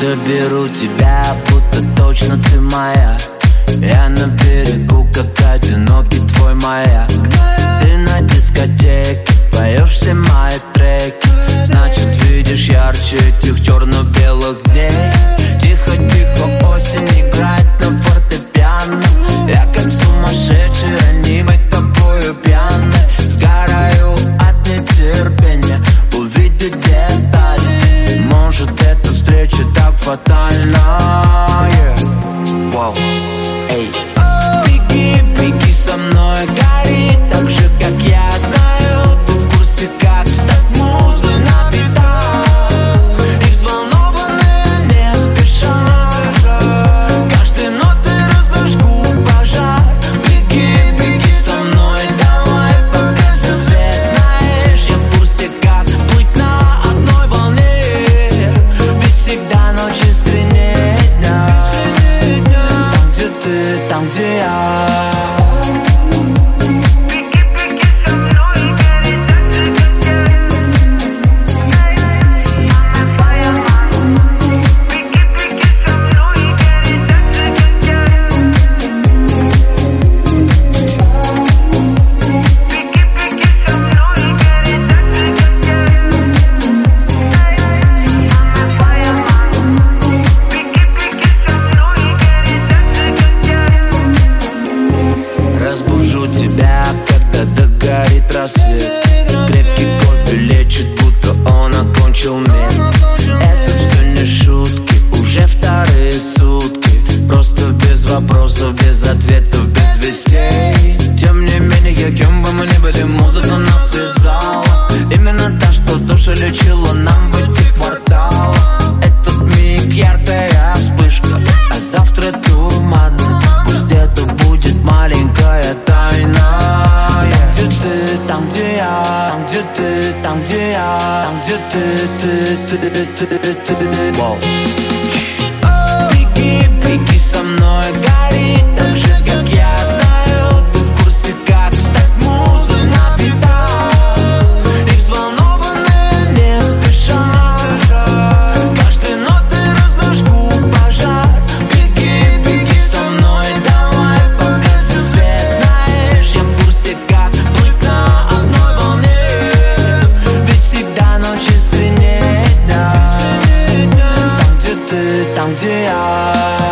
Заберу тебя, будто точно ты моя. Я на берегу, как одинокий твой маяк. Ты на дискотеке, поешь все мои треки. Значит, видишь ярче этих черно-белых дней. Тихо-тихо осень играет на фортепиано. Я как сумасшедший, ранимый тобою пьяный. Сгораю от нетерпения увидеть детали. Может, эта встреча так фатальна, wow. Эй. Беги, беги со мной, гори так же, как я. Знаю, ты в курсе, как стать музой на битах. И взволнованные не спеша. Каждой нотой разожгу пожар. Беги, беги со мной, давай погасим свет. Знаешь, я в курсе, как плыть на одной волне. Ведь всегда ночь искреннее дня. Там, где ты, там, где я. Разбужу тебя, когда догорит рассвет. Крепкий кофе лечит, будто он окончил мед. Это все не шутки, уже вторые сутки. Просто без вопросов, без ответов, без вестей. Тем не менее, кем бы мы ни были, музыка нас связала. Именно та, что душу лечила, нам быть и квартал. Этот миг яркая вспышка, а завтра туманно. Пусть это будет маленькая тайна. Там, где я, там, где ты, там, где я, там, где ты. Wow. Беги, беги со мной, гори так же, как я. Знаю, ты в курсе, как стать музой на битах. И взволнованные не спеша. Каждой нотой разожгу пожар. Беги, беги со мной, давай погасим свет. Знаешь, я в курсе, как плыть на одной волне. Ведь всегда ночь искреннее дня. Там, где ты, там, где я.